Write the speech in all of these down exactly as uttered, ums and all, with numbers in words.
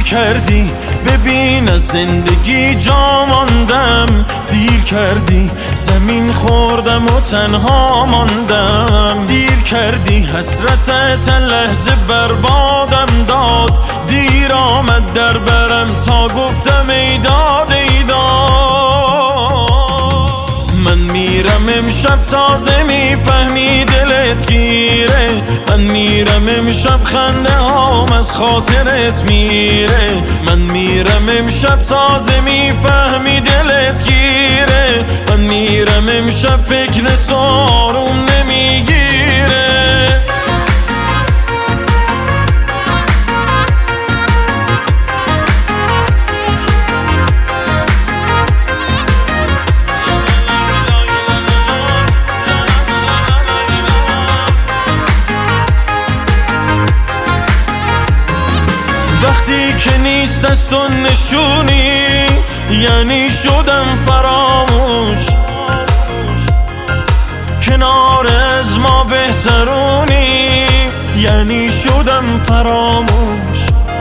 کردی ببین از زندگی جا ماندم، دیر کردی زمین خوردم و تنها ماندم، دیر کردی حسرتت لحظه بربادم داد، دیر آمد در برم تا گفتم ای داد ای داد. من میرم امشب تازه میفهمی دلت گیره، من میرم امشب خنده هام از خاطرت میره، من میرم امشب تازه میفهمی دلت گیره، من میرم امشب فکر تو آروم نمیگیره. وقتی که نیست از تو نشونی یعنی شدم فراموش، کنار از ما بهترونی یعنی شدم فراموش،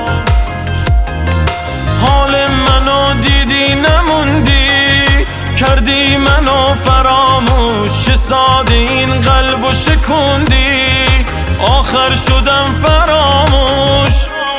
حال منو دیدی نموندی کردی منو فراموش، چه ساده این قلبو شکوندی آخر شدم فراموش.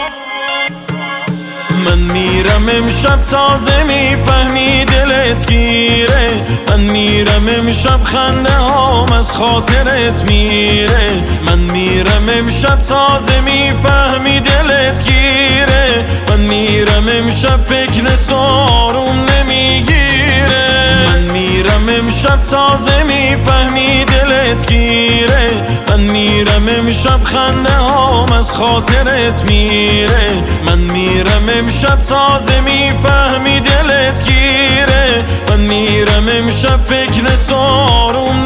من میرم امشب تازه میفهمی دلت گیره، من میرم امشب خنده هام از خاطرت میره، من میرم امشب تازه میفهمی دلت گیره، من میرم امشب فکر تو آروم نمیگیره، من میرم امشب تازه میفهمی دلت گیره، من میرم امشب خنده هام از خاطرت میره، من میرم امشب تازه میفهمی دلت گیره، من میرم امشب فکر تو آروم